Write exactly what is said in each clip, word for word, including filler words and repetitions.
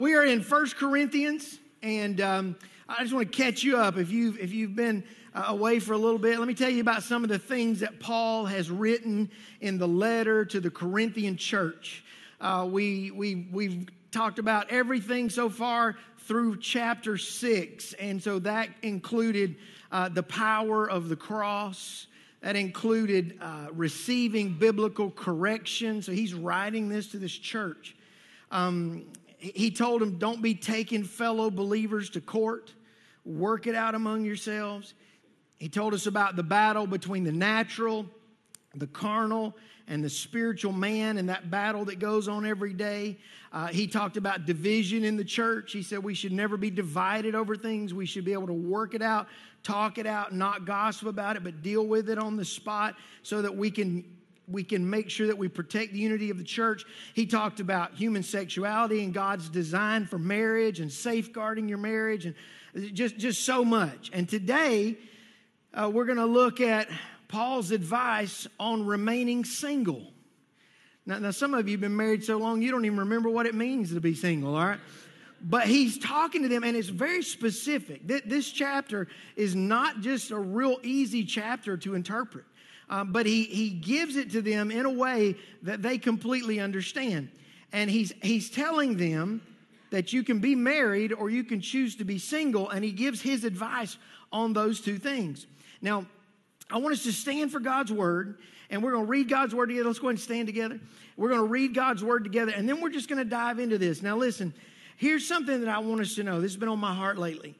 We are in First Corinthians, and um, I just want to catch you up. If you've, if you've been uh, away for a little bit, let me tell you about some of the things that Paul has written in the letter to the Corinthian church. Uh, we, we, we've talked about everything so far through chapter six, and so that included uh, the power of the cross. That included uh, receiving biblical correction. So he's writing this to this church. Um, he told them, don't be taking fellow believers to court. Work it out among yourselves. He told us about the battle between the natural, the carnal, and the spiritual man, and that battle that goes on every day. Uh, he talked about division in the church. He said we should never be divided over things. We should be able to work it out, talk it out, not gossip about it, but deal with it on the spot so that we can we can make sure that we protect the unity of the church. He talked about human sexuality and God's design for marriage and safeguarding your marriage and just, just so much. And today, uh, we're going to look at Paul's advice on remaining single. Now, now, some of you have been married so long, you don't even remember what it means to be single, all right? But he's talking to them, and it's very specific. This chapter is not just a real easy chapter to interpret, um, but he, he gives it to them in a way that they completely understand. And he's, he's telling them that you can be married or you can choose to be single, and he gives his advice on those two things. Now, I want us to stand for God's word, and we're going to read God's word together. Let's go ahead and stand together. We're going to read God's word together, and then we're just going to dive into this. Now, listen, here's something that I want us to know. This has been on my heart lately.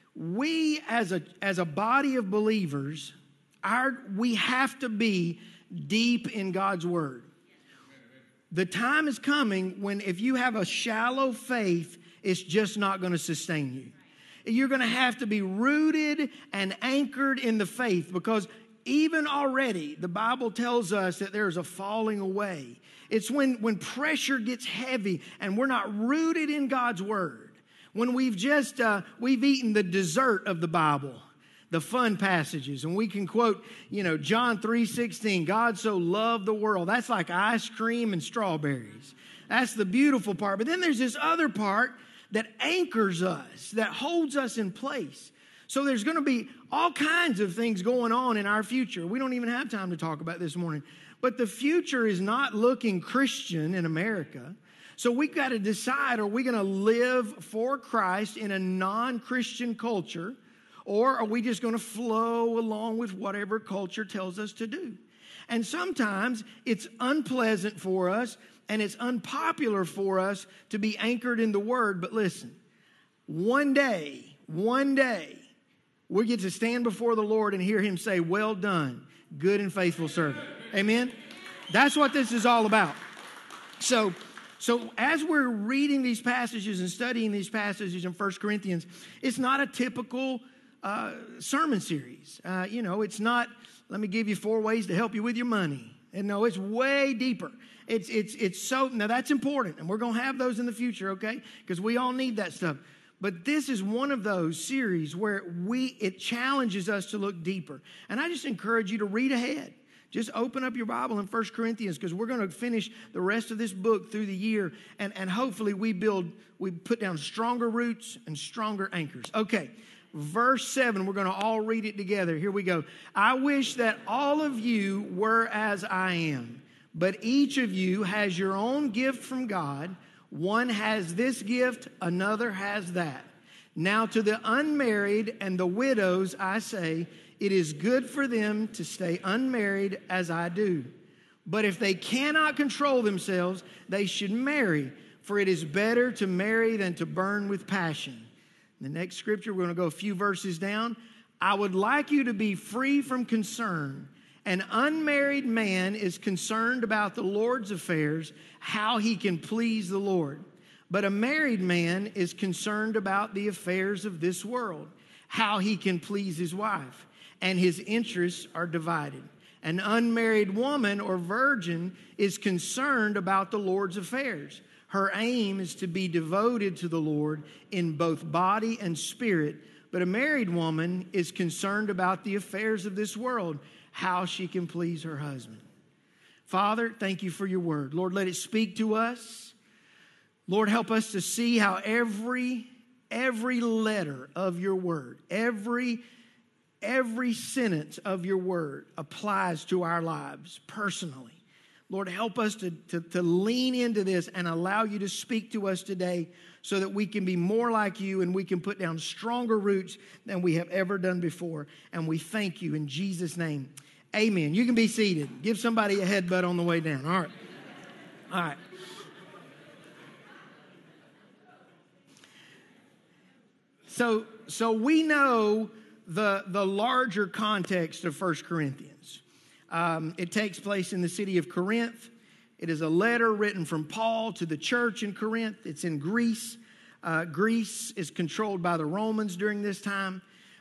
We, as a, as a body of believers, our, we have to be deep in God's word. The time is coming when if you have a shallow faith, it's just not going to sustain you. You're going to have to be rooted and anchored in the faith, because even already the Bible tells us that there's a falling away. It's when, when pressure gets heavy and we're not rooted in God's word. When we've just, uh, we've eaten the dessert of the Bible, the fun passages, and we can quote, you know, John three sixteen, God so loved the world. That's like ice cream and strawberries. That's the beautiful part. But then there's this other part that anchors us, that holds us in place. So there's going to be all kinds of things going on in our future. We don't even have time to talk about this morning. But the future is not looking Christian in America. So we've got to decide, are we going to live for Christ in a non-Christian culture, or are we just going to flow along with whatever culture tells us to do? And sometimes it's unpleasant for us, and it's unpopular for us to be anchored in the Word. But listen, one day, one day, we get to stand before the Lord and hear Him say, well done, good and faithful servant. Amen? That's what this is all about. So, so as we're reading these passages and studying these passages in First Corinthians, it's not a typical uh, sermon series. Uh, you know, it's not, let me give you four ways to help you with your money. And no, it's way deeper. It's it's it's so, now that's important, and we're going to have those in the future, okay? Because we all need that stuff. But this is one of those series where we it challenges us to look deeper. And I just encourage you to read ahead. Just open up your Bible in First Corinthians, because we're going to finish the rest of this book through the year, and, and hopefully we build, we put down stronger roots and stronger anchors. Okay, verse seven, we're going to all read it together. Here we go. I wish that all of you were as I am, but each of you has your own gift from God. One has this gift, another has that. Now to the unmarried and the widows I say, it is good for them to stay unmarried as I do. But if they cannot control themselves, they should marry, for it is better to marry than to burn with passion. The next scripture, we're going to go a few verses down. I would like you to be free from concern. An unmarried man is concerned about the Lord's affairs, how he can please the Lord. But a married man is concerned about the affairs of this world, how he can please his wife. And his interests are divided. An unmarried woman or virgin is concerned about the Lord's affairs. Her aim is to be devoted to the Lord in both body and spirit. But a married woman is concerned about the affairs of this world, how she can please her husband. Father, thank you for your word. Lord, let it speak to us. Lord, help us to see how every, every letter of your word, every, every sentence of your word applies to our lives personally. Lord, help us to, to, to lean into this and allow you to speak to us today so that we can be more like you and we can put down stronger roots than we have ever done before. And we thank you in Jesus' name. Amen. You can be seated. Give somebody a headbutt on the way down. All right. All right. So, so we know the, the larger context of First Corinthians. Um, it takes place in the city of Corinth. It is a letter written from Paul to the church in Corinth. It's in Greece. Uh, Greece is controlled by the Romans during this time.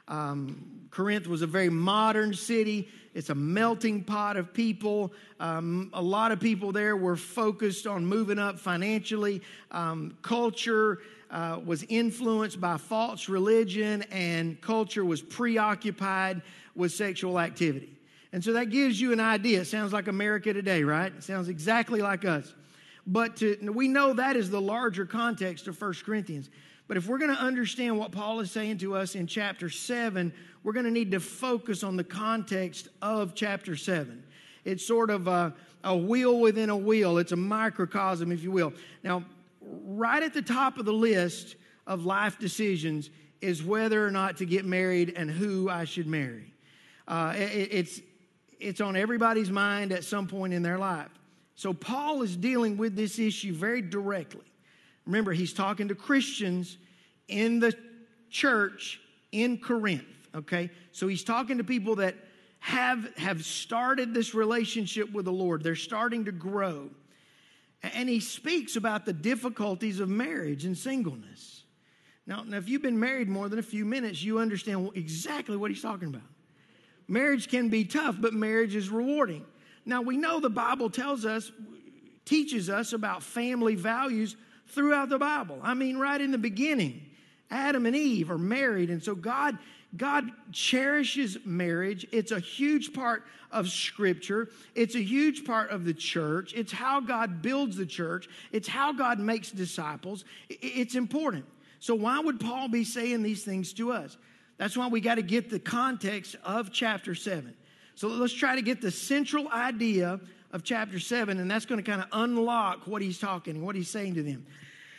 Um, Corinth was a very modern city. It's a melting pot of people. Um, a lot of people there were focused on moving up financially. Um, culture uh, was influenced by false religion, and culture was preoccupied with sexual activity. And so that gives you an idea. It sounds like America today, right? It sounds exactly like us. But to, we know that is the larger context of First Corinthians. But if we're going to understand what Paul is saying to us in chapter seven, we're going to need to focus on the context of chapter seven. It's sort of a, a wheel within a wheel. It's a microcosm, if you will. Now, right at the top of the list of life decisions is whether or not to get married and who I should marry. Uh, it, it's, it's on everybody's mind at some point in their life. So Paul is dealing with this issue very directly. Remember, he's talking to Christians in the church in Corinth, okay? So he's talking to people that have, have started this relationship with the Lord. They're starting to grow. And he speaks about the difficulties of marriage and singleness. Now, now, if you've been married more than a few minutes, you understand exactly what he's talking about. Marriage can be tough, but marriage is rewarding. Now, we know the Bible tells us, teaches us about family values throughout the Bible. I mean, right in the beginning, Adam and Eve are married. And so God, God cherishes marriage. It's a huge part of Scripture. It's a huge part of the church. It's how God builds the church. It's how God makes disciples. It's important. So why would Paul be saying these things to us? That's why we got to get the context of chapter seven. So let's try to get the central idea of chapter seven, and that's going to kind of unlock what he's talking and what he's saying to them.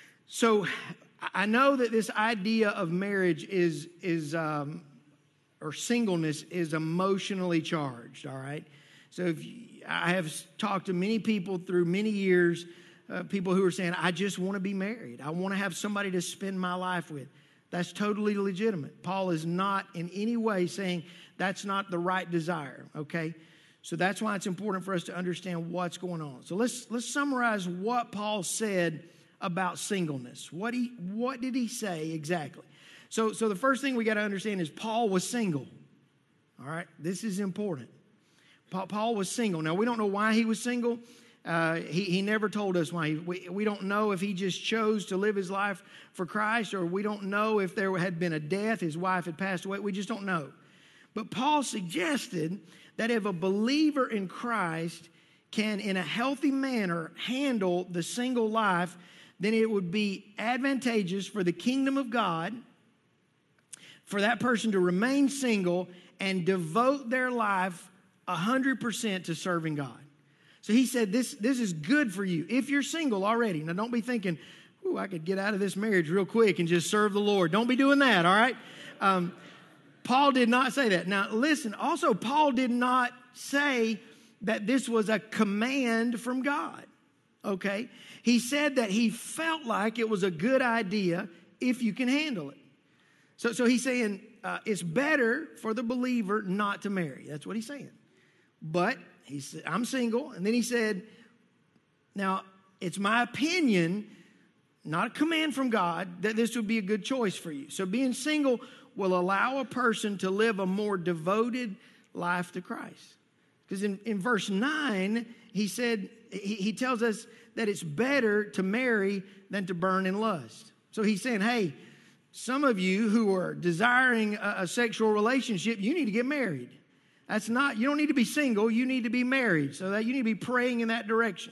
So I know that this idea of marriage is, is um, or singleness is emotionally charged, all right? So if you, I have talked to many people through many years, uh, people who are saying, I just want to be married. I want to have somebody to spend my life with. That's totally legitimate. Paul is not in any way saying that's not the right desire, okay? So that's why it's important for us to understand what's going on. So let's let's summarize what Paul said about singleness. What he what did he say exactly? So so the first thing we got to understand is Paul was single. All right, this is important. Paul, Paul was single. Now we don't know why he was single. Uh, he, he never told us why. He, we, we don't know if he just chose to live his life for Christ, or we don't know if there had been a death, his wife had passed away. We just don't know. But Paul suggested that if a believer in Christ can, in a healthy manner, handle the single life, then it would be advantageous for the kingdom of God for that person to remain single and devote their life one hundred percent to serving God. So he said this, this is good for you if you're single already. Now, don't be thinking, ooh, I could get out of this marriage real quick and just serve the Lord. Don't be doing that, all right? Um, Paul did not say that. Now, listen, also, Paul did not say that this was a command from God, okay? He said that he felt like it was a good idea if you can handle it. So, so he's saying uh, it's better for the believer not to marry. That's what he's saying. But he said, I'm single. And then he said, now, it's my opinion, not a command from God, that this would be a good choice for you. So being single will allow a person to live a more devoted life to Christ. Because in, in verse nine, he said, he, he tells us that it's better to marry than to burn in lust. So he's saying, hey, some of you who are desiring a, a sexual relationship, you need to get married. That's not, you don't need to be single, you need to be married. So that you need to be praying in that direction.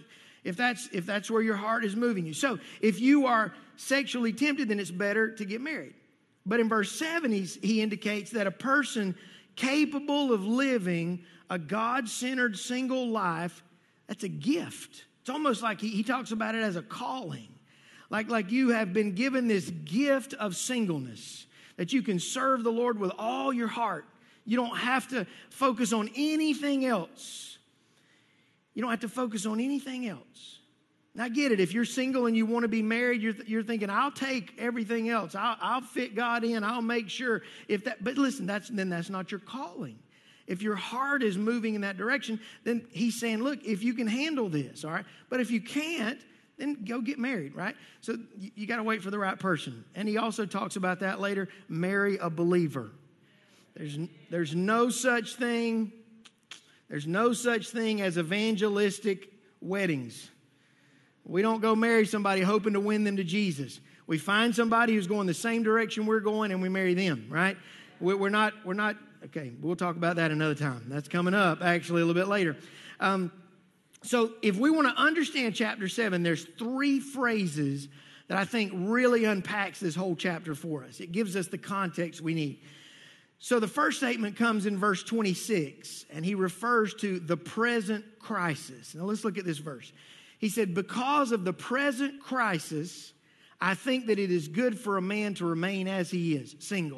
If that's, if that's where your heart is moving you. So if you are sexually tempted, then it's better to get married. But in verse seven, he's, he indicates that a person capable of living a God-centered single life, that's a gift. It's almost like he, he talks about it as a calling. Like, like you have been given this gift of singleness, that you can serve the Lord with all your heart. You don't have to focus on anything else. You don't have to focus on anything else. Now, I get it. If you're single and you want to be married, you're, you're thinking, I'll take everything else. I'll, I'll fit God in. I'll make sure. If that. But listen, that's then that's not your calling. If your heart is moving in that direction, then he's saying, look, if you can handle this, all right? But if you can't, then go get married, right? So you, you got to wait for the right person. And he also talks about that later. Marry a believer. There's, there's no such thing. There's no such thing as evangelistic weddings. We don't go marry somebody hoping to win them to Jesus. We find somebody who's going the same direction we're going and we marry them, right? We're not, we're not, okay, we'll talk about that another time. That's coming up actually a little bit later. Um, so if we want to understand chapter seven, there's three phrases that I think really unpacks this whole chapter for us. It gives us the context we need. So the first statement comes in verse twenty-six, and he refers to the present crisis. Now let's look at this verse. He said, because of the present crisis, I think that it is good for a man to remain as he is, single.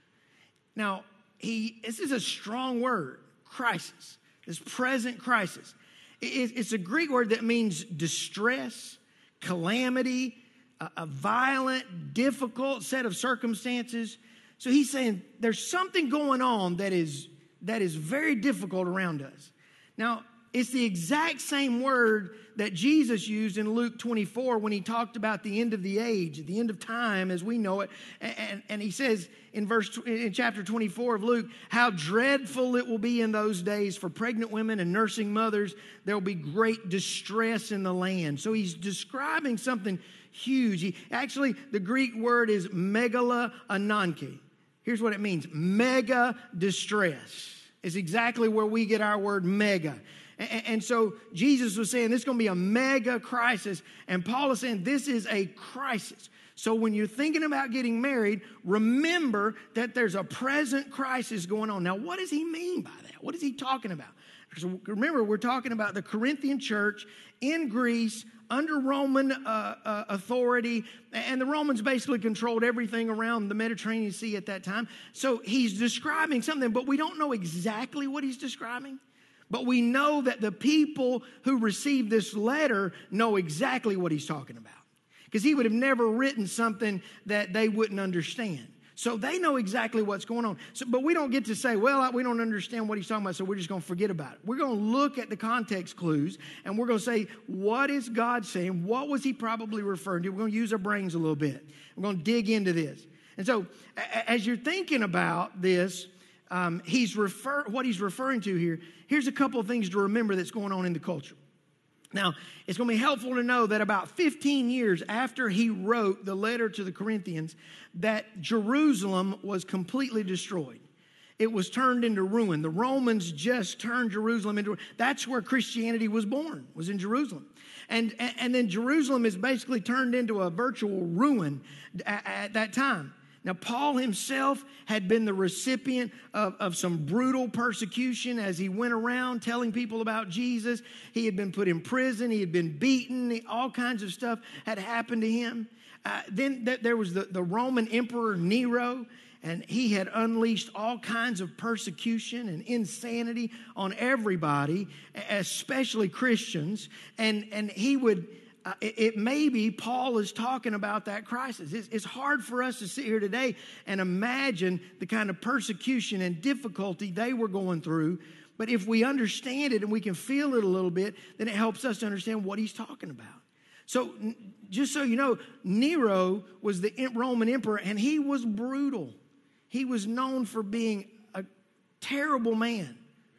Now, he this is a strong word, crisis, this present crisis. It, it's a Greek word that means distress, calamity, a, a violent, difficult set of circumstances. So he's saying there's something going on that is, that is very difficult around us. Now, it's the exact same word that Jesus used in Luke twenty-four when he talked about the end of the age, the end of time as we know it. And, and, and he says in verse in chapter twenty-four of Luke, how dreadful it will be in those days for pregnant women and nursing mothers. There will be great distress in the land. So he's describing something huge. He, actually, the Greek word is megala ananke. Here's what it means. Mega distress is exactly where we get our word mega. And so Jesus was saying this is going to be a mega crisis. And Paul is saying this is a crisis. So when you're thinking about getting married, remember that there's a present crisis going on. Now, what does he mean by that? What is he talking about? So remember, we're talking about the Corinthian church in Greece under Roman uh, uh, authority. And the Romans basically controlled everything around the Mediterranean Sea at that time. So he's describing something, but we don't know exactly what he's describing. But we know that the people who received this letter know exactly what he's talking about. Because he would have never written something that they wouldn't understand. So they know exactly what's going on. So, but we don't get to say, well, we don't understand what he's talking about, so we're just going to forget about it. We're going to look at the context clues, and we're going to say, what is God saying? What was he probably referring to? We're going to use our brains a little bit. We're going to dig into this. And so as you're thinking about this, um, he's refer what he's referring to here, here's a couple of things to remember that's going on in the culture. Now, it's going to be helpful to know that about fifteen years after he wrote the letter to the Corinthians, that Jerusalem was completely destroyed. It was turned into ruin. The Romans just turned Jerusalem into, that's where Christianity was born, was in Jerusalem. And, and then Jerusalem is basically turned into a virtual ruin at, at that time. Now, Paul himself had been the recipient of, of some brutal persecution as he went around telling people about Jesus. He had been put in prison. He had been beaten. All kinds of stuff had happened to him. Uh, then th- there was the, the Roman Emperor Nero, and he had unleashed all kinds of persecution and insanity on everybody, especially Christians. And, and he would... Uh, it, it may be Paul is talking about that crisis. It's, it's hard for us to sit here today and imagine the kind of persecution and difficulty they were going through. But if we understand it and we can feel it a little bit, then it helps us to understand what he's talking about. So just so you know, Nero was the Roman emperor, and he was brutal. He was known for being a terrible man,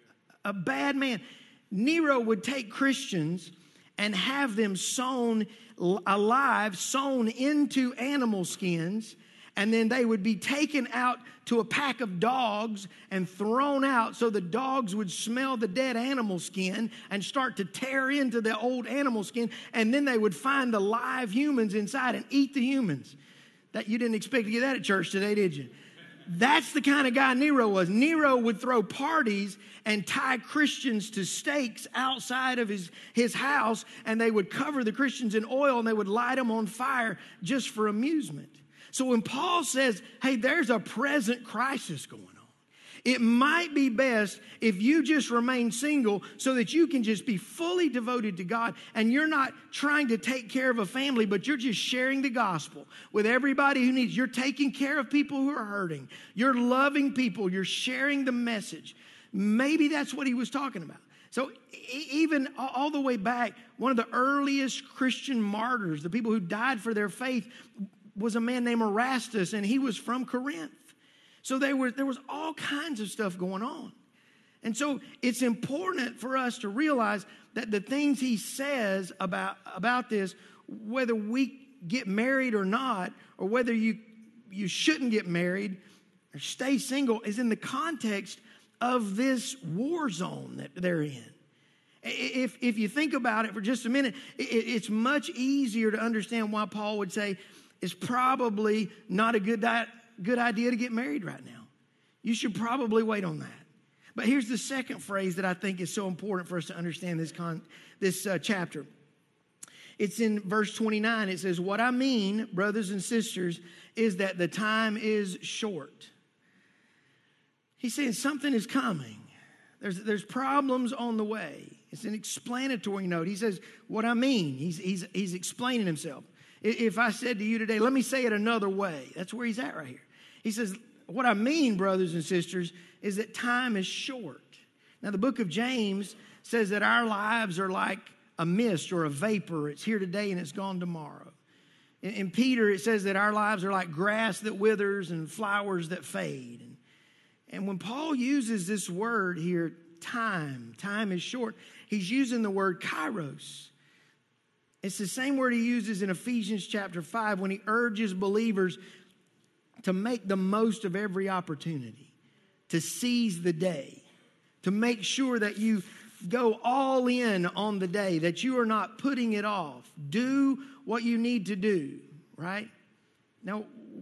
a bad man. Nero would take Christians and have them sewn alive, sewn into animal skins, And then they would be taken out to a pack of dogs and thrown out so the dogs would smell the dead animal skin and start to tear into the old animal skin. And then they would find the live humans inside and eat the humans. That you didn't expect to get that at church today, did you? That's the kind of guy Nero was. Nero would throw parties and tie Christians to stakes outside of his, his house, and they would cover the Christians in oil and they would light them on fire just for amusement. So when Paul says, hey, there's a present crisis going on, it might be best if you just remain single so that you can just be fully devoted to God and you're not trying to take care of a family, but you're just sharing the gospel with everybody who needs. You're taking care of people who are hurting. You're loving people. You're sharing the message. Maybe that's what he was talking about. So even all the way back, one of the earliest Christian martyrs, the people who died for their faith, was a man named Erastus, and he was from Corinth. So there was, there was all kinds of stuff going on. And so it's important for us to realize that the things he says about, about this, whether we get married or not, or whether you, you shouldn't get married or stay single, is in the context of this war zone that they're in. If, if you think about it for just a minute, it, it's much easier to understand why Paul would say, it's probably not a good, good idea to get married right now. You should probably wait on that. But here's the second phrase that I think is so important for us to understand this, con, this uh, chapter. It's in verse twenty-nine. It says, what I mean, brothers and sisters, is that the time is short. He's saying something is coming. There's, there's problems on the way. It's an explanatory note. He says, what I mean. He's, he's, he's explaining himself. If I said to you today, let me say it another way. That's where he's at right here. He says, what I mean, brothers and sisters, is that time is short. Now, the book of James says that our lives are like a mist or a vapor. It's here today and it's gone tomorrow. In, in Peter, it says that our lives are like grass that withers and flowers that fade. And, and when Paul uses this word here, time, time is short, he's using the word kairos. It's the same word he uses in Ephesians chapter five when he urges believers to make the most of every opportunity, to seize the day, to make sure that you go all in on the day, that you are not putting it off. Do what you need to do, right? Now,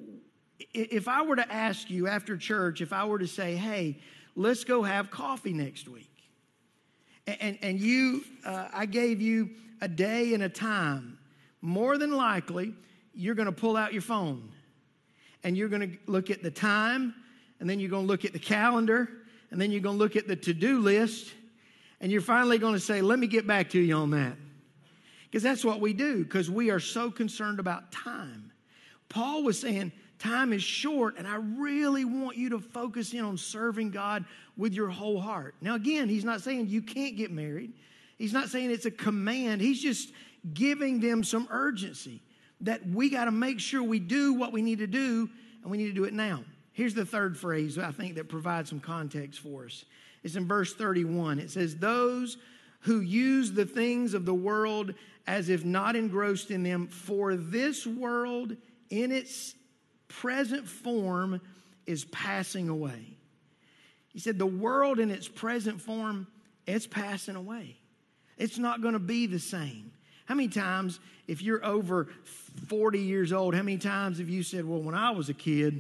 if I were to ask you after church, if I were to say, hey, let's go have coffee next week, and, and you, uh, I gave you a day and a time, more than likely, you're going to pull out your phone and you're going to look at the time, and then you're going to look at the calendar, and then you're going to look at the to-do list, and you're finally going to say, let me get back to you on that. Because that's what we do, because we are so concerned about time. Paul was saying, time is short, and I really want you to focus in on serving God with your whole heart. Now, again, he's not saying you can't get married. He's not saying it's a command. He's just giving them some urgency that we got to make sure we do what we need to do, and we need to do it now. Here's the third phrase I think that provides some context for us. It's in verse thirty-one. It says, those who use the things of the world as if not engrossed in them, for this world in its present form is passing away. He said the world in its present form, it's passing away. It's not going to be the same. How many times, if you're over forty years old, how many times have you said, well, when I was a kid,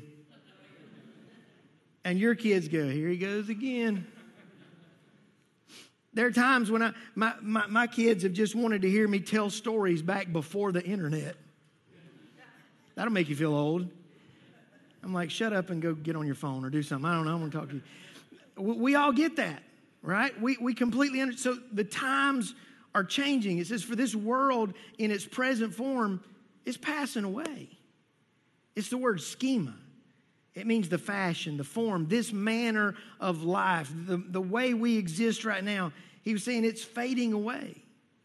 and your kids go, here he goes again. There are times when I, my, my, my kids have just wanted to hear me tell stories back before the internet. That'll make you feel old. I'm like, shut up and go get on your phone or do something. I don't know. I want to talk to you. We, we all get that, right? We, we completely understand. So the times are changing. It says, for this world in its present form is passing away. It's the word schema. It means the fashion, the form, this manner of life, the, the way we exist right now. He was saying it's fading away.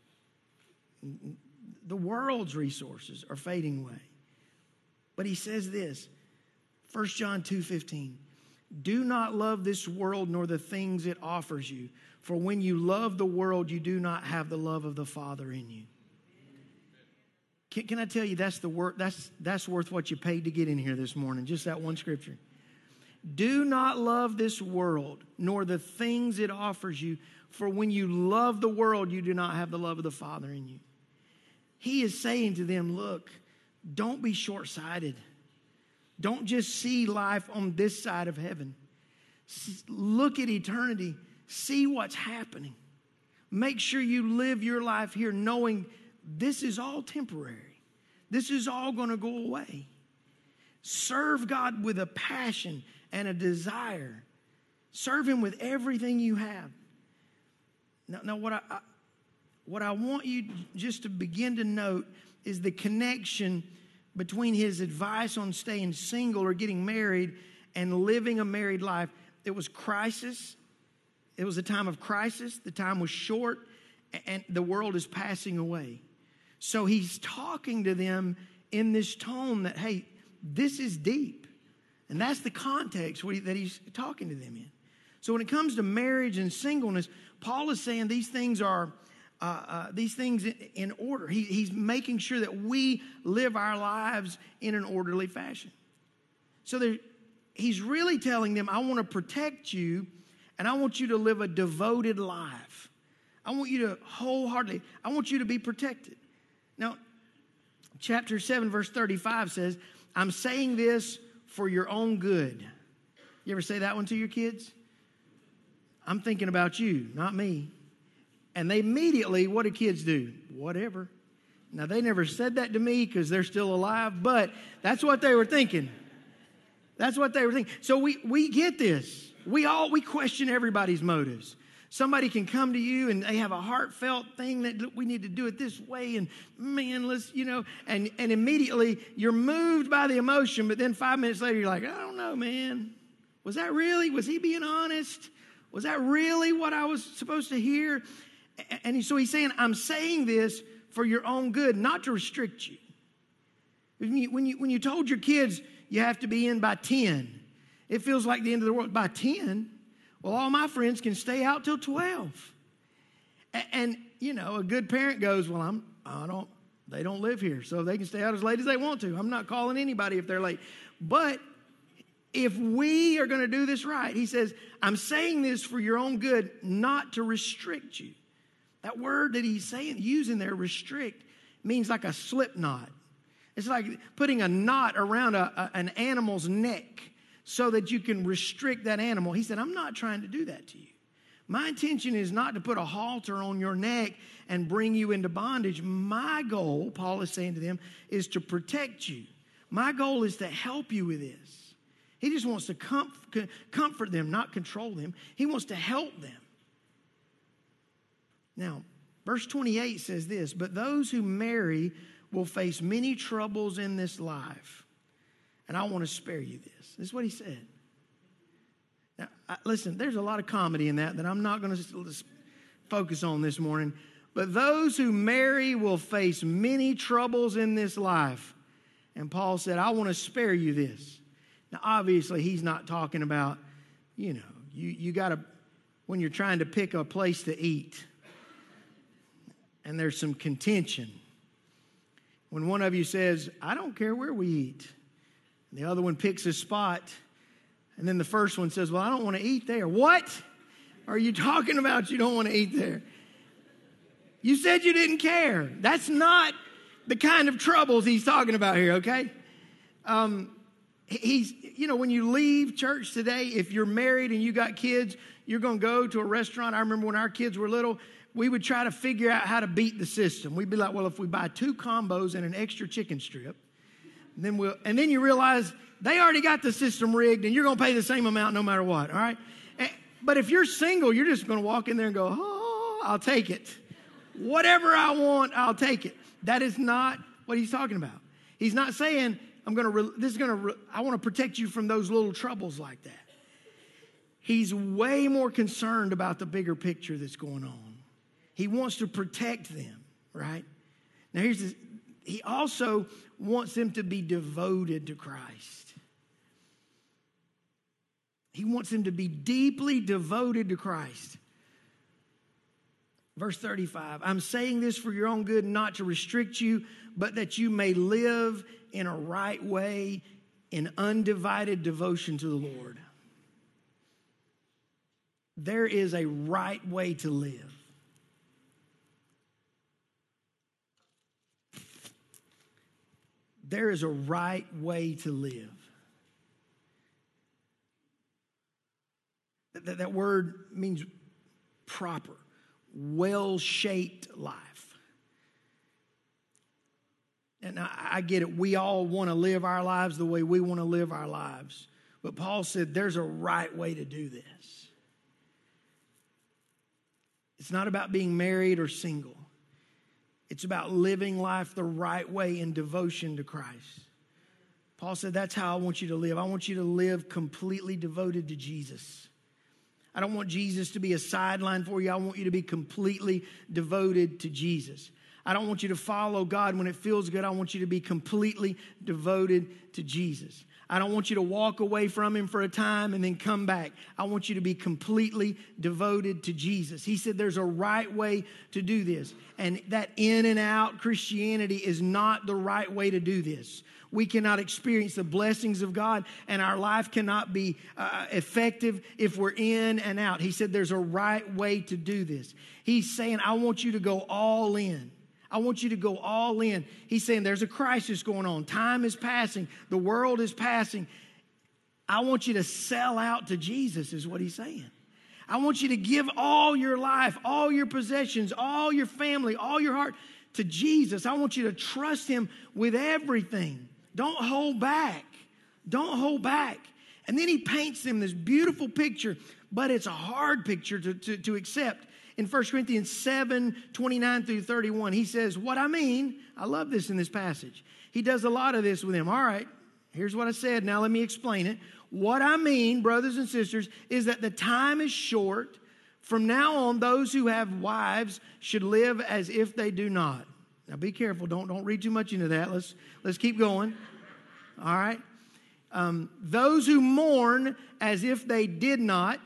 The world's resources are fading away. But he says this, First John two fifteen, do not love this world nor the things it offers you. For when you love the world, you do not have the love of the Father in you. Can, can I tell you that's the wor- that's that's worth what you paid to get in here this morning? Just that one scripture. Do not love this world, nor the things it offers you. For when you love the world, you do not have the love of the Father in you. He is saying to them, look, don't be short-sighted. Don't just see life on this side of heaven. Look at eternity. See what's happening. Make sure you live your life here knowing this is all temporary. This is all going to go away. Serve God with a passion and a desire. Serve Him with everything you have. Now, now what I, I what I want you just to begin to note is the connection between his advice on staying single or getting married and living a married life. It was crisis. It was a time of crisis. The time was short, and the world is passing away. So he's talking to them in this tone that, hey, this is deep. And that's the context that he's talking to them in. So when it comes to marriage and singleness, Paul is saying these things are uh, uh, these things in order. He, he's making sure that we live our lives in an orderly fashion. So there, he's really telling them, I want to protect you, and I want you to live a devoted life. I want you to wholeheartedly, I want you to be protected. Now, chapter seven, verse thirty-five says, I'm saying this for your own good. You ever say that one to your kids? I'm thinking about you, not me. And they immediately, what do kids do? Whatever. Now, they never said that to me because they're still alive, but that's what they were thinking. That's what they were thinking. So we, we get this. We all, we question everybody's motives. Somebody can come to you and they have a heartfelt thing that we need to do it this way. And man, let's, you know, and, and immediately you're moved by the emotion. But then five minutes later, you're like, I don't know, man. Was that really, was he being honest? Was that really what I was supposed to hear? And so he's saying, I'm saying this for your own good, not to restrict you. When you, when you, when you told your kids you have to be in by ten, it feels like the end of the world. By ten, well, all my friends can stay out till twelve. And, and you know, a good parent goes, well, I'm, I don't, they don't live here, so they can stay out as late as they want to. I'm not calling anybody if they're late. But if we are going to do this right, he says, I'm saying this for your own good, not to restrict you. That word that he's saying, using there, restrict, means like a slip knot. It's like putting a knot around a, a, an animal's neck so that you can restrict that animal. He said, I'm not trying to do that to you. My intention is not to put a halter on your neck and bring you into bondage. My goal, Paul is saying to them, is to protect you. My goal is to help you with this. He just wants to comf- comfort them, not control them. He wants to help them. Now, verse twenty-eight says this, but those who marry will face many troubles in this life, and I want to spare you this. This is what he said. Now, I, listen, there's a lot of comedy in that that I'm not going to focus on this morning, but those who marry will face many troubles in this life. And Paul said, I want to spare you this. Now, obviously, he's not talking about, you know, you, you got to, when you're trying to pick a place to eat, and there's some contention. When one of you says, I don't care where we eat, and the other one picks a spot, and then the first one says, well, I don't want to eat there. What are you talking about? You don't want to eat there. You said you didn't care. That's not the kind of troubles he's talking about here, okay? Um, he's, you know, when you leave church today, if you're married and you got kids, you're going to go to a restaurant. I remember when our kids were little, we would try to figure out how to beat the system. We'd be like, well, if we buy two combos and an extra chicken strip, then we'll, and then you realize they already got the system rigged and you're going to pay the same amount no matter what, all right? And, but if you're single, you're just going to walk in there and go, oh, I'll take it. Whatever I want, I'll take it. That is not what he's talking about. He's not saying, I'm going to, re- this is going to, re- I want to protect you from those little troubles like that. He's way more concerned about the bigger picture that's going on. He wants to protect them, right? Now, here's this. He also wants them to be devoted to Christ. He wants them to be deeply devoted to Christ. Verse thirty-five, I'm saying this for your own good, not to restrict you, but that you may live in a right way, in undivided devotion to the Lord. There is a right way to live. There is a right way to live. That, that word means proper, well-shaped life. And I, I get it. We all want to live our lives the way we want to live our lives. But Paul said there's a right way to do this. It's not about being married or single. It's about living life the right way in devotion to Christ. Paul said, that's how I want you to live. I want you to live completely devoted to Jesus. I don't want Jesus to be a sideline for you. I want you to be completely devoted to Jesus. I don't want you to follow God when it feels good. I want you to be completely devoted to Jesus. I don't want you to walk away from him for a time and then come back. I want you to be completely devoted to Jesus. He said there's a right way to do this. And that in and out Christianity is not the right way to do this. We cannot experience the blessings of God, and our life cannot be uh, effective if we're in and out. He said there's a right way to do this. He's saying, I want you to go all in. I want you to go all in. He's saying there's a crisis going on. Time is passing. The world is passing. I want you to sell out to Jesus is what he's saying. I want you to give all your life, all your possessions, all your family, all your heart to Jesus. I want you to trust him with everything. Don't hold back. Don't hold back. And then he paints them this beautiful picture, but it's a hard picture to, to, to accept. In First Corinthians seven, twenty-nine through thirty-one, he says, what I mean, I love this in this passage. He does a lot of this with them. All right, here's what I said. Now let me explain it. What I mean, brothers and sisters, is that the time is short. From now on, those who have wives should live as if they do not. Now be careful. Don't, don't read too much into that. Let's, let's keep going. All right. Um, those who mourn as if they did not.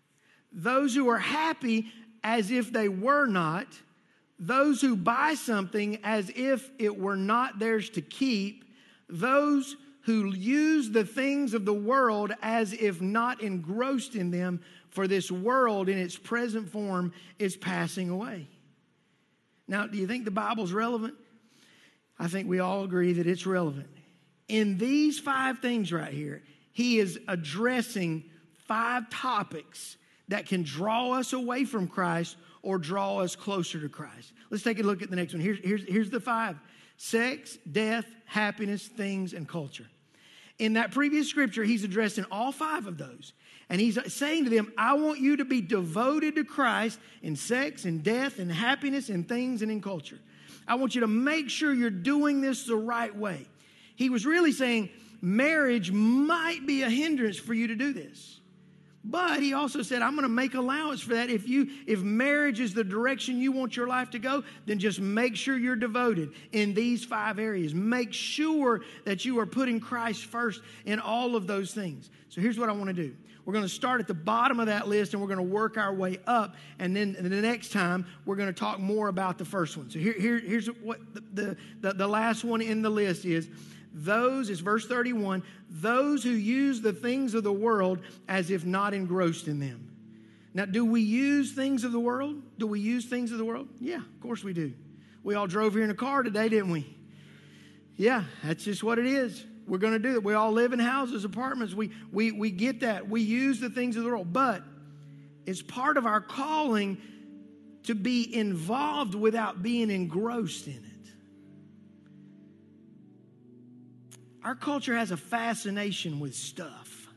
Those who are happy as if they were not, those who buy something as if it were not theirs to keep, those who use the things of the world as if not engrossed in them, for this world in its present form is passing away. Now, do you think the Bible's relevant? I think we all agree that it's relevant. In these five things right here, he is addressing five topics that can draw us away from Christ or draw us closer to Christ. Let's take a look at the next one. Here's, here's, here's the five. Sex, death, happiness, things, and culture. In that previous scripture, he's addressing all five of those. And he's saying to them, I want you to be devoted to Christ in sex, in death, in happiness, in things, and in culture. I want you to make sure you're doing this the right way. He was really saying marriage might be a hindrance for you to do this. But he also said, I'm going to make allowance for that. If you, if marriage is the direction you want your life to go, then just make sure you're devoted in these five areas. Make sure that you are putting Christ first in all of those things. So here's what I want to do. We're going to start at the bottom of that list, and we're going to work our way up. And then the next time, we're going to talk more about the first one. So here, here, here's what the, the, the last one in the list is. Those, is verse thirty-one, those who use the things of the world as if not engrossed in them. Now, do we use things of the world? Do we use things of the world? Yeah, of course we do. We all drove here in a car today, didn't we? Yeah, that's just what it is. We're going to do it. We all live in houses, apartments. We, we, we get that. We use the things of the world. But it's part of our calling to be involved without being engrossed in it. Our culture has a fascination with stuff.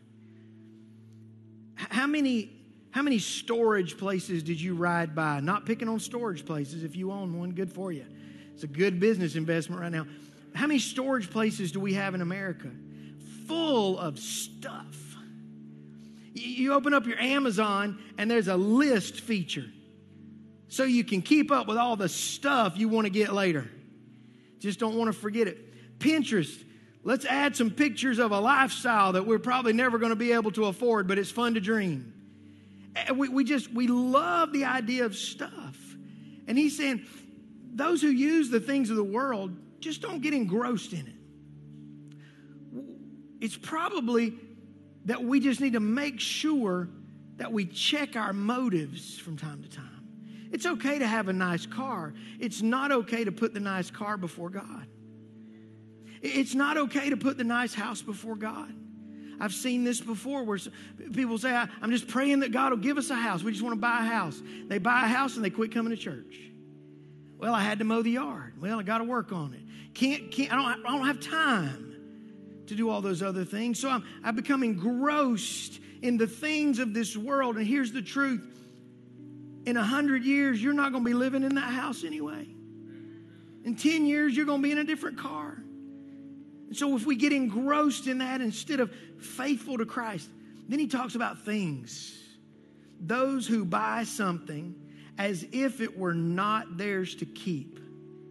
How many, how many storage places did you ride by? Not picking on storage places. If you own one, good for you. It's a good business investment right now. How many storage places do we have in America? Full of stuff. You open up your Amazon and there's a list feature. So you can keep up with all the stuff you want to get later. Just don't want to forget it. Pinterest. Let's add some pictures of a lifestyle that we're probably never going to be able to afford, but it's fun to dream. We, we just, we love the idea of stuff. And he's saying, those who use the things of the world, just don't get engrossed in it. It's probably that we just need to make sure that we check our motives from time to time. It's okay to have a nice car. It's not okay to put the nice car before God. It's not okay to put the nice house before God. I've seen this before where people say, I'm just praying that God will give us a house. We just want to buy a house. They buy a house and they quit coming to church. Well, I had to mow the yard. Well, I got to work on it. Can't, can't, I don't, I don't have time to do all those other things. So I'm, I've become engrossed in the things of this world. And here's the truth. In a hundred years, you're not going to be living in that house anyway. In ten years, you're going to be in a different car. And so if we get engrossed in that instead of faithful to Christ, then he talks about things. Those who buy something as if it were not theirs to keep.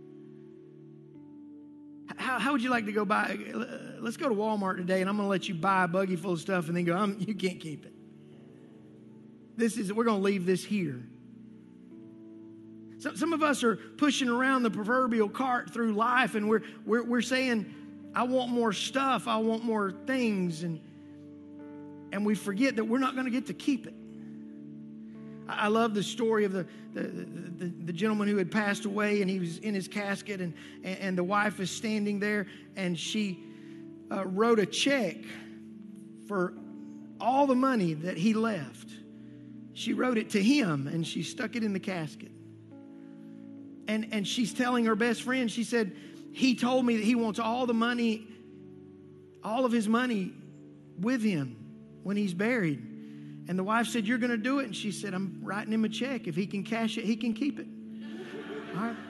How, how would you like to go buy? Let's go to Walmart today, and I'm going to let you buy a buggy full of stuff and then go, I'm, you can't keep it. This is, we're going to leave this here. So, some of us are pushing around the proverbial cart through life, and we're, we're, we're saying, I want more stuff, I want more things, and, and we forget that we're not going to get to keep it. I, I love the story of the, the, the, the gentleman who had passed away, and he was in his casket, and, and the wife is standing there, and she uh, wrote a check for all the money that he left. She wrote it to him, and she stuck it in the casket. And, and she's telling her best friend, she said, he told me that he wants all the money, all of his money with him when he's buried. And the wife said, you're going to do it? And she said, I'm writing him a check. If he can cash it, he can keep it. All right.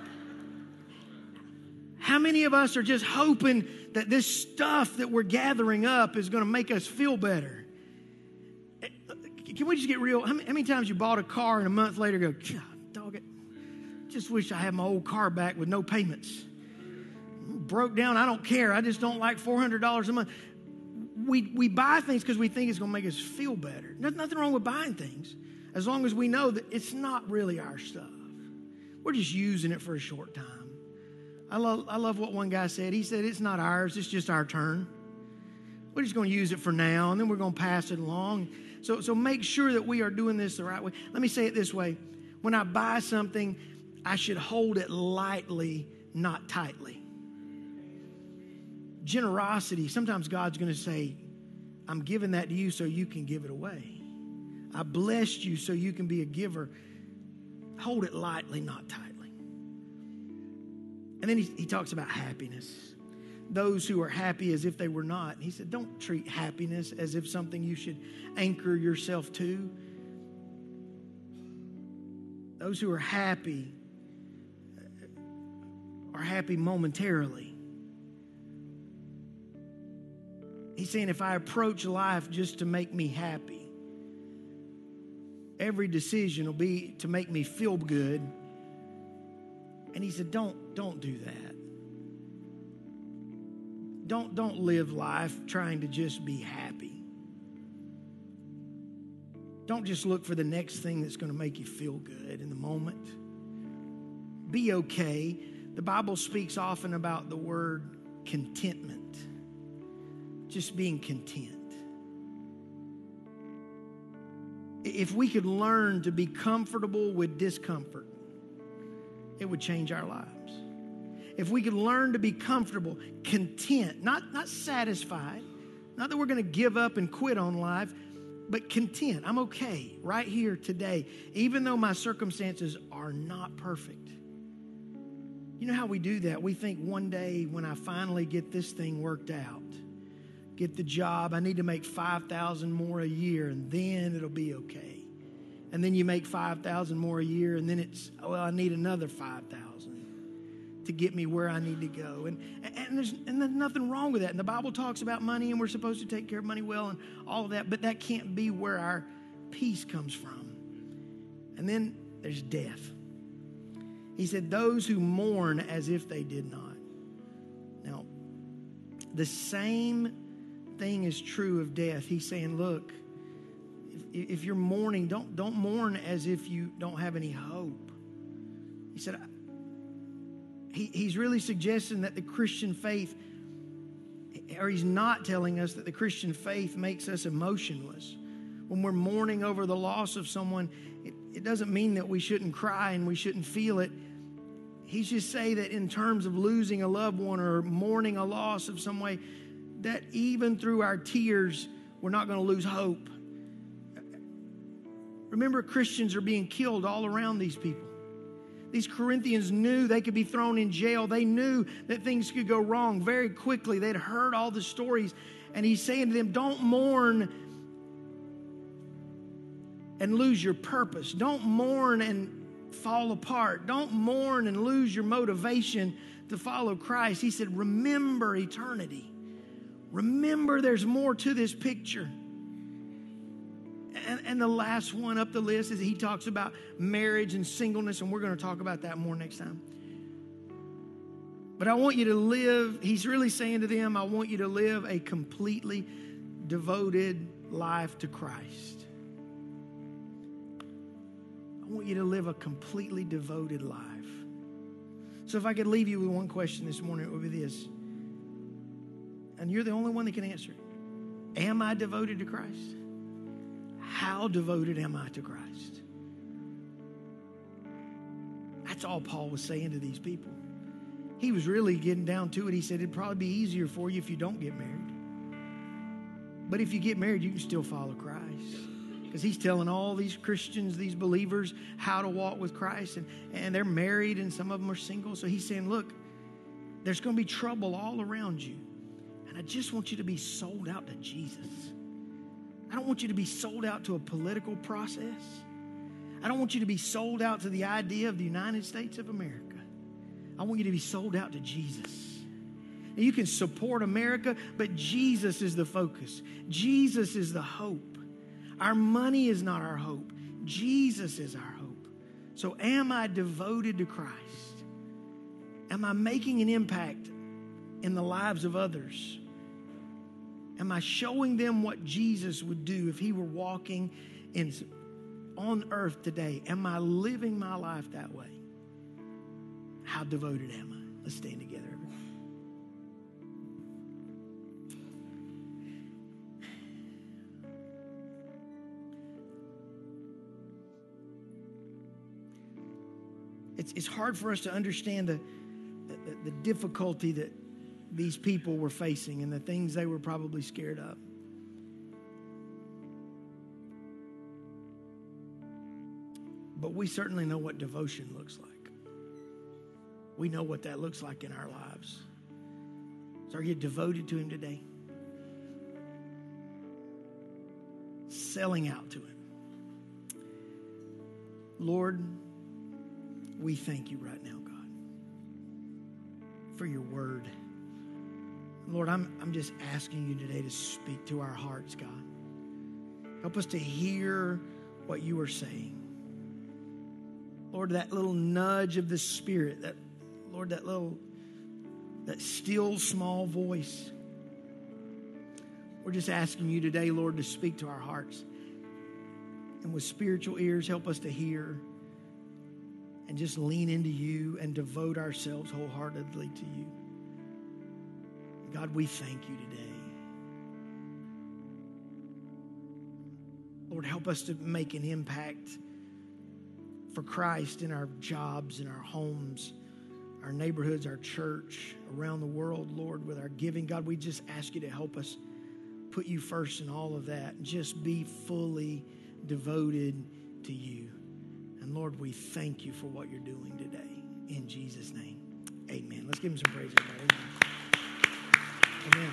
How many of us are just hoping that this stuff that we're gathering up is going to make us feel better? Can we just get real? How many, how many times you bought a car and a month later go, dog it, just wish I had my old car back with no payments. Broke down, I don't care. I just don't like four hundred dollars a month. We we buy things because we think it's going to make us feel better. There's nothing wrong with buying things as long as we know that it's not really our stuff. We're just using it for a short time. I love, I love what one guy said. He said, it's not ours, it's just our turn. We're just going to use it for now, and then we're going to pass it along. So, so make sure that we are doing this the right way. Let me say it this way. When I buy something, I should hold it lightly, not tightly. Generosity, sometimes God's going to say, I'm giving that to you so you can give it away. I blessed you so you can be a giver. Hold it lightly, not tightly. And then he, he talks about happiness. Those who are happy as if they were not. He said, don't treat happiness as if something you should anchor yourself to. Those who are happy are happy momentarily. He's saying if I approach life just to make me happy, every decision will be to make me feel good. And he said, don't, don't do that. Don't, don't live life trying to just be happy. Don't just look for the next thing that's going to make you feel good in the moment. Be okay. The Bible speaks often about the word contentment. Just being content. If we could learn to be comfortable with discomfort, it would change our lives. If we could learn to be comfortable, content, not, not satisfied, not that we're going to give up and quit on life, but content. I'm okay right here today, even though my circumstances are not perfect. You know how we do that? We think one day when I finally get this thing worked out, get the job, I need to make five thousand dollars more a year, and then it'll be okay. And then you make five thousand dollars more a year, and then it's, well, I need another five thousand dollars to get me where I need to go. And, and, there's, and there's nothing wrong with that. And the Bible talks about money, and we're supposed to take care of money well and all of that, but that can't be where our peace comes from. And then there's death. He said, those who mourn as if they did not. Now, the same thing is true of death. He's saying, look, if, if you're mourning, don't, don't mourn as if you don't have any hope. He said, he, he's really suggesting that the Christian faith, or he's not telling us that the Christian faith makes us emotionless. When we're mourning over the loss of someone, it, it doesn't mean that we shouldn't cry and we shouldn't feel it. He's just saying that in terms of losing a loved one or mourning a loss of some way, that even through our tears, we're not going to lose hope. Remember, Christians are being killed all around these people. These Corinthians knew they could be thrown in jail. They knew that things could go wrong very quickly. They'd heard all the stories. And he's saying to them, don't mourn and lose your purpose. Don't mourn and fall apart. Don't mourn and lose your motivation to follow Christ. He said, remember eternity. Remember there's more to this picture. And, and the last one up the list is he talks about marriage and singleness, and we're going to talk about that more next time. But I want you to live, he's really saying to them, I want you to live a completely devoted life to Christ. I want you to live a completely devoted life. So if I could leave you with one question this morning, it would be this. And you're the only one that can answer it. Am I devoted to Christ? How devoted am I to Christ? That's all Paul was saying to these people. He was really getting down to it. He said it'd probably be easier for you if you don't get married. But if you get married, you can still follow Christ. Because he's telling all these Christians, these believers, how to walk with Christ. And, and they're married and some of them are single. So he's saying, look, there's going to be trouble all around you. And I just want you to be sold out to Jesus. I don't want you to be sold out to a political process. I don't want you to be sold out to the idea of the United States of America. I want you to be sold out to Jesus. And you can support America, but Jesus is the focus. Jesus is the hope. Our money is not our hope. Jesus is our hope. So am I devoted to Christ? Am I making an impact in the lives of others? Am I showing them what Jesus would do if he were walking in, on earth today? Am I living my life that way? How devoted am I? Let's stand together. It's, it's hard for us to understand the, the, the difficulty that these people were facing and the things they were probably scared of. But we certainly know what devotion looks like. We know what that looks like in our lives. So are you devoted to him today? Selling out to him. Lord, we thank you right now, God, for your word. Lord, I'm, I'm just asking you today to speak to our hearts, God. Help us to hear what you are saying. Lord, that little nudge of the Spirit, that Lord, that little, that still small voice. We're just asking you today, Lord, to speak to our hearts. And with spiritual ears, help us to hear and just lean into you and devote ourselves wholeheartedly to you. God, we thank you today. Lord, help us to make an impact for Christ in our jobs, in our homes, our neighborhoods, our church, around the world, Lord, with our giving. God, we just ask you to help us put you first in all of that and just be fully devoted to you. And Lord, we thank you for what you're doing today. In Jesus' name, amen. Let's give him some praise, everybody. Amen.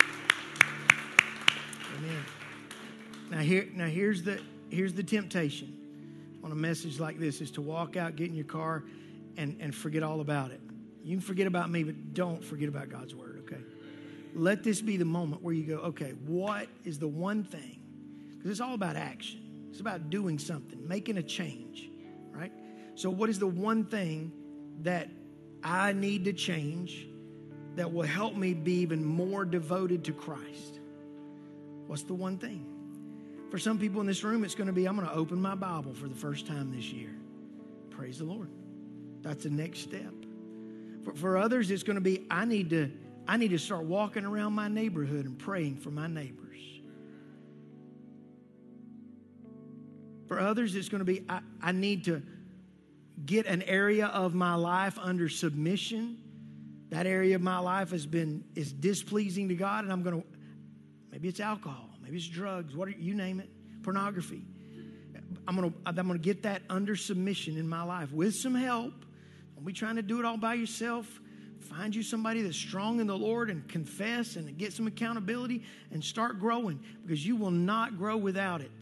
Amen. Now here, now here's the here's the temptation on a message like this is to walk out, get in your car, and, and forget all about it. You can forget about me, but don't forget about God's word, okay? Let this be the moment where you go, okay, what is the one thing? Because it's all about action. It's about doing something, making a change, right? So what is the one thing that I need to change that will help me be even more devoted to Christ? What's the one thing? For some people in this room, it's going to be, I'm going to open my Bible for the first time this year. Praise the Lord. That's the next step. For, for others, it's going to be, I need to, I need to start walking around my neighborhood and praying for my neighbors. For others, it's going to be, I, I need to get an area of my life under submission. That area of my life has been, is displeasing to God, and I'm going to, maybe it's alcohol, maybe it's drugs, what are, you name it, pornography. I'm going to, I'm going to get that under submission in my life with some help. Don't be trying to do it all by yourself. Find you somebody that's strong in the Lord and confess and get some accountability and start growing, because you will not grow without it.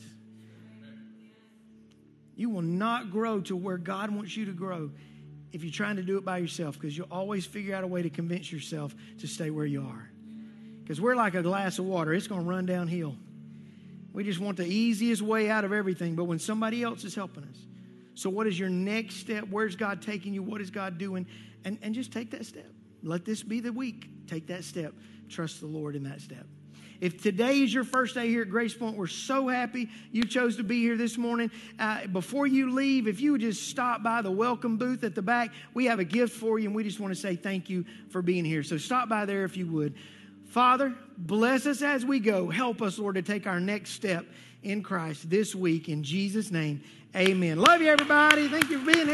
You will not grow to where God wants you to grow if you're trying to do it by yourself, because you'll always figure out a way to convince yourself to stay where you are. Because we're like a glass of water. It's going to run downhill. We just want the easiest way out of everything, but when somebody else is helping us. So what is your next step? Where's God taking you? What is God doing? And, and just take that step. Let this be the week. Take that step. Trust the Lord in that step. If today is your first day here at Grace Point, we're so happy you chose to be here this morning. Uh, before you leave, if you would just stop by the welcome booth at the back, we have a gift for you, and we just want to say thank you for being here. So stop by there if you would. Father, bless us as we go. Help us, Lord, to take our next step in Christ this week. In Jesus' name, amen. Love you, everybody. Thank you for being here.